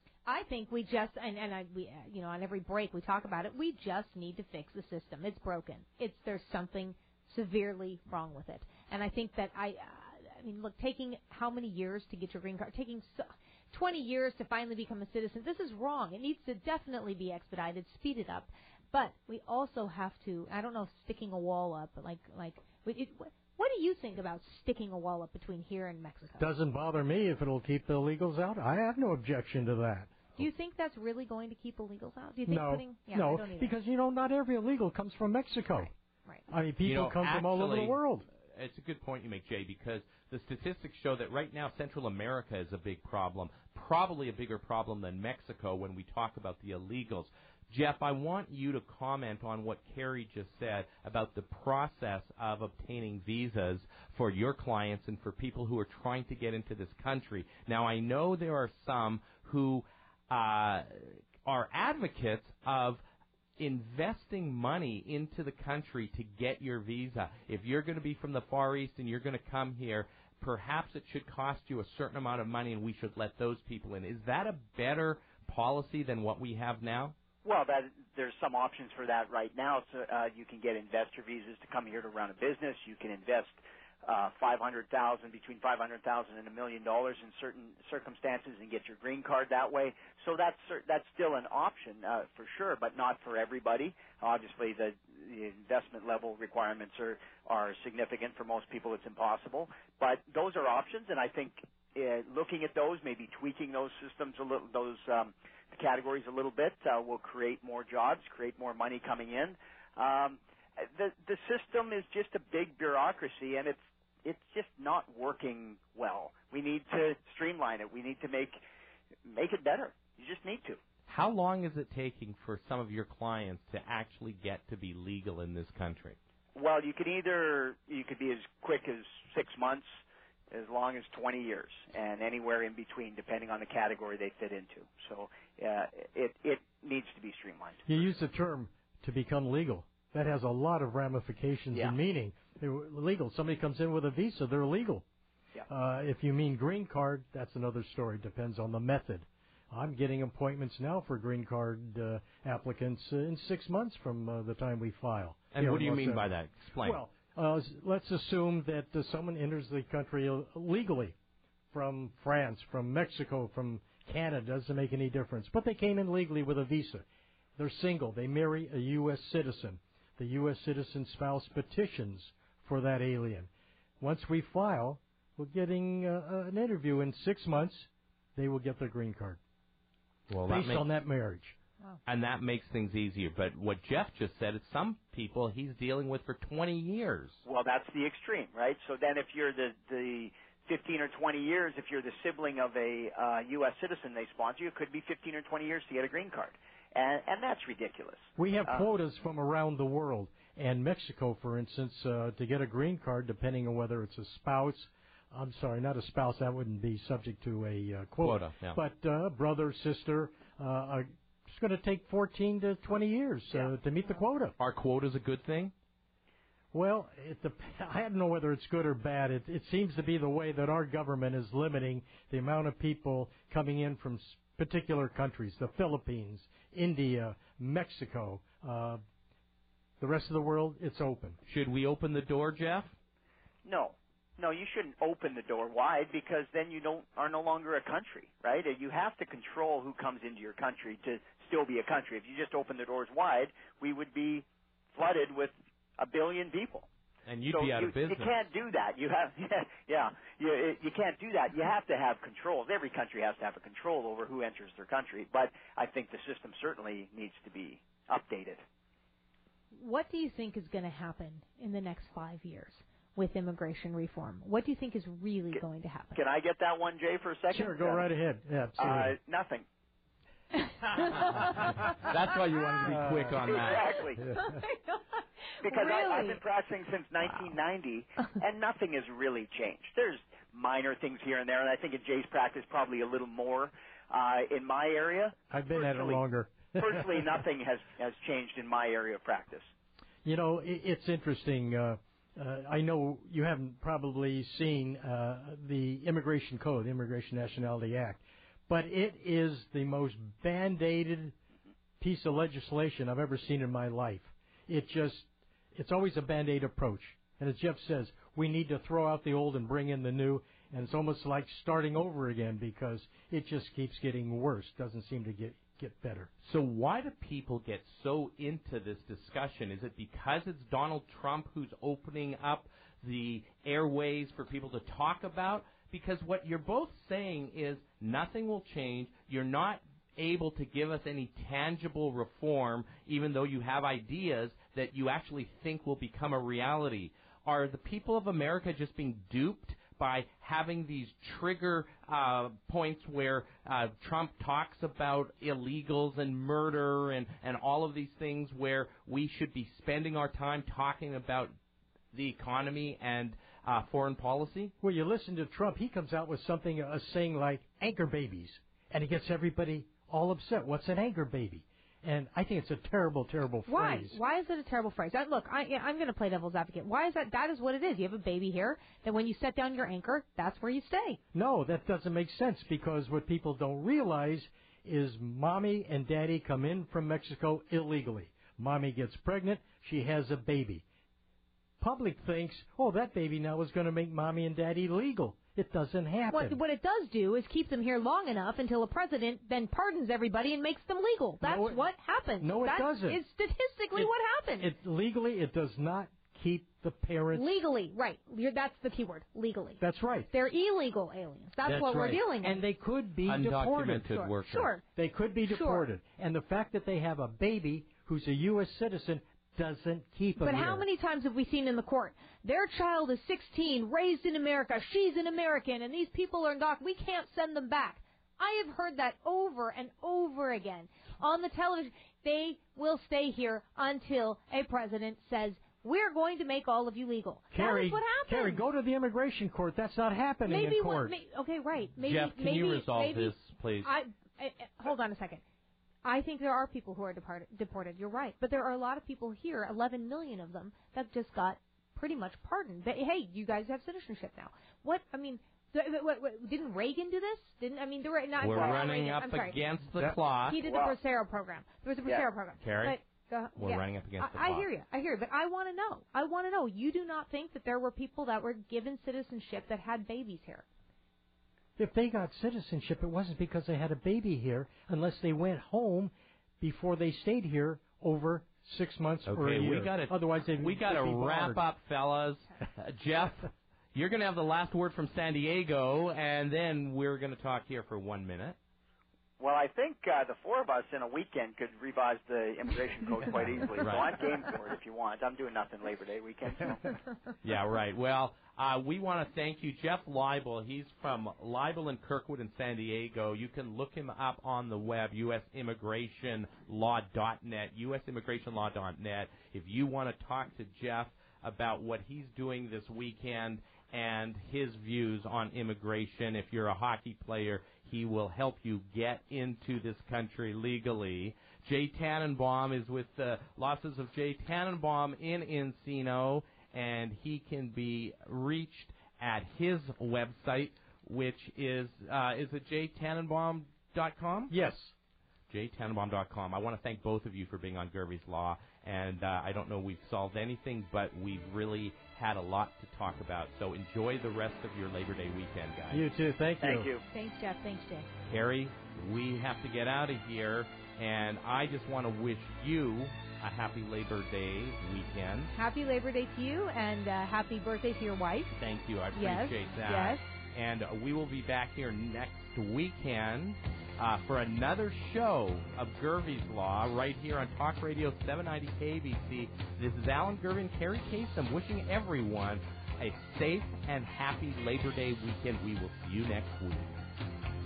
I think we just, and, and I, we, uh, you know, on every break we talk about it, we just need to fix the system. It's broken. It's, there's something severely wrong with it. And I think that I, uh, I mean, look, taking how many years to get your green card, taking so, twenty years to finally become a citizen, this is wrong. It needs to definitely be expedited, speeded up. But we also have to, I don't know if sticking a wall up, like, like, it, what, what do you think about sticking a wall up between here and Mexico? Doesn't bother me if it'll keep the illegals out. I have no objection to that. Do you think that's really going to keep illegals out? Do you think no, putting, yeah, no, I don't either. because, you know, not every illegal comes from Mexico. Right, right. I mean, people you know, come actually, from all over the world. It's a good point you make, Jay, because the statistics show that right now Central America is a big problem, probably a bigger problem than Mexico when we talk about the illegals. Jeff, I want you to comment on what Carrie just said about the process of obtaining visas for your clients and for people who are trying to get into this country. Now, I know there are some who uh, are advocates of investing money into the country to get your visa. If you're going to be from the Far East and you're going to come here, perhaps it should cost you a certain amount of money and we should let those people in. Is that a better policy than what we have now? Well, that, there's some options for that right now. So uh, you can get investor visas to come here to run a business. You can invest uh, five hundred thousand, between five hundred thousand and a million dollars in certain circumstances, and get your green card that way. So that's that's still an option uh, for sure, but not for everybody. Obviously, the, the investment level requirements are are significant for most people. It's impossible, but those are options, and I think uh, looking at those, maybe tweaking those systems a little, those um, categories a little bit, uh, will create more jobs, create more money coming in. Um, the the system is just a big bureaucracy, and it's it's just not working well. We need to streamline it. We need to make make it better. You just need to. How long is it taking for some of your clients to actually get to be legal in this country? Well, you could either you could be as quick as six months, as long as twenty years, and anywhere in between, depending on the category they fit into. So uh, it it needs to be streamlined. You use the term to become legal. That has a lot of ramifications Yeah. and meaning. They're legal. Somebody comes in with a visa, they're legal. Yeah. Uh, if you mean green card, that's another story. Depends on the method. I'm getting appointments now for green card uh, applicants uh, in six months from uh, the time we file. And Here what do in you Los mean by Angeles. that? Explain. Well, uh, let's assume that uh, someone enters the country uh, legally from France, from Mexico, from Canada. Doesn't make any difference. But they came in legally with a visa. They're single. They marry a U S citizen. The U S citizen spouse petitions for that alien. Once we file, we're getting uh, an interview in six months. They will get their green card well, based that makes, on that marriage. and that makes things easier. But what Jeff just said is some people he's dealing with for twenty years. Well, that's the extreme, right? So then if you're the, the fifteen or twenty years, if you're the sibling of a uh, U S citizen they sponsor you, it could be fifteen or twenty years to get a green card. And, and that's ridiculous. We have Uh, quotas from around the world. And Mexico, for instance, uh, to get a green card, depending on whether it's a spouse, I'm sorry, not a spouse, that wouldn't be subject to a uh, quota. Quota, yeah. But uh, brother, sister, uh, are, it's going to take fourteen to twenty years uh, to meet the quota. Are quotas a good thing? Well, it dep- I don't know whether it's good or bad. It, it seems to be the way that our government is limiting the amount of people coming in from s- particular countries, the Philippines, India, Mexico, uh, the rest of the world, it's open. Should we open the door, Jeff? No. No, you shouldn't open the door wide, because then you don't are no longer a country, right? You have to control who comes into your country to still be a country. If you just open the doors wide, we would be flooded with a billion people. And you'd so be out you, of business. You can't do that. You have, yeah, yeah. You, you can't do that. You have to have controls. Every country has to have a control over who enters their country. But I think the system certainly needs to be updated. What do you think is going to happen in the next five years with immigration reform? What do you think is really Can, going to happen? Can I get that one, Jay, for a second? Sure, go uh, right ahead. Yeah, absolutely. Uh, nothing. That's why you wanted to be quick on that. Exactly. Because Really? I, I've been practicing since nineteen ninety, and nothing has really changed. There's minor things here and there, and I think in Jay's practice probably a little more. Uh, in my area, I've been at it longer. personally, nothing has, has changed in my area of practice. You know, it, it's interesting. Uh, uh, I know you haven't probably seen uh, the Immigration Code, the Immigration Nationality Act, but it is the most band-aided piece of legislation I've ever seen in my life. It just, it's always a band-aid approach. And as Jeff says, we need to throw out the old and bring in the new. And it's almost like starting over again because it just keeps getting worse. Doesn't seem to get, get better. So why do people get so into this discussion? Is it because it's Donald Trump who's opening up the airways for people to talk about? Because what you're both saying is nothing will change. You're not able to give us any tangible reform, even though you have ideas that you actually think will become a reality. Are the people of America just being duped by having these trigger uh, points where uh, Trump talks about illegals and murder and, and all of these things where we should be spending our time talking about the economy and uh, foreign policy? Well, you listen to Trump, he comes out with something, uh, saying like anchor babies, and he gets everybody all upset. What's an anchor baby? And I think it's a terrible, terrible Why? phrase. Why is it a terrible phrase? I, look, I, I'm going to play devil's advocate. Why is that? That is what it is. You have a baby here. Then when you set down your anchor, that's where you stay. No, that doesn't make sense because what people don't realize is mommy and daddy come in from Mexico illegally. Mommy gets pregnant. She has a baby. Public thinks, oh, that baby now is going to make mommy and daddy legal. It doesn't happen. What, what it does do is keep them here long enough until a president then pardons everybody and makes them legal. That's no, it, what happens. No, it that doesn't. Is statistically it, what happens. It, legally, it does not keep the parents. Legally, right. You're, that's the key word, legally. That's right. They're illegal aliens. That's, that's what right. we're dealing with. And they could be undocumented deported. workers. Sure. They could be deported. Sure. And the fact that they have a baby who's a U S citizen doesn't keep them But here. how many times have we seen in the court, their child is sixteen, raised in America, she's an American, and these people are undocumented, we can't send them back. I have heard that over and over again on the television. They will stay here until a president says, we're going to make all of you legal. Carrie, that is what happens. Carrie, go to the immigration court. That's not happening maybe in court. What, may, okay, right. Maybe, Jeff, can maybe, you resolve maybe, this, please? I, I, hold on a second. I think there are people who are departed, deported. You're right. But there are a lot of people here, eleven million of them, that just got pretty much pardoned. They, hey, you guys have citizenship now. What, I mean, th- what, what, didn't Reagan do this? Didn't I mean, there were not We're well, running Reagan, up I'm sorry. against the clock. He did well, the Bracero program. There was a Bracero yeah. program. Carrie, but, uh, we're yeah. running up against the I, clock. I hear you. I hear you. But I want to know. I want to know. You do not think that there were people that were given citizenship that had babies here? If they got citizenship, it wasn't because they had a baby here, unless they went home before they stayed here over six months okay, or a year. we got to Otherwise, they'd we got to be wrap barred. up, fellas. Uh, Jeff, you're going to have the last word from San Diego, and then we're going to talk here for one minute. Well, I think uh, the four of us in a weekend could revise the immigration code quite easily. Right. So I'm game for it if you want. I'm doing nothing Labor Day weekend. So. Yeah, right. Well, uh, we want to thank you, Jeff Leibel. He's from Leibel and Kirkwood in San Diego. You can look him up on the web, U S immigration law dot net, U S immigration law dot net. If you want to talk to Jeff about what he's doing this weekend and his views on immigration, if you're a hockey player, he will help you get into this country legally. Jay Tannenbaum is with the losses of Jay Tannenbaum in Encino, and he can be reached at his website, which is, uh, is it jay tannenbaum dot com? Yes. jay tannenbaum dot com. I want to thank both of you for being on Gervie's Law, and uh, I don't know we've solved anything, but we've really had a lot to talk about. So enjoy the rest of your Labor Day weekend, guys. You too. Thank you. Thank you. Thanks, Jeff. Thanks, Jay. Harry, we have to get out of here, and I just want to wish you a happy Labor Day weekend. Happy Labor Day to you, and uh, happy birthday to your wife. Thank you. I Yes, appreciate that. yes. And uh, we will be back here next weekend uh, for another show of Gervie's Law right here on Talk Radio seven ninety K B C. This is Alan Gervie and Carrie Kasem wishing everyone a safe and happy Labor Day weekend. We will see you next week.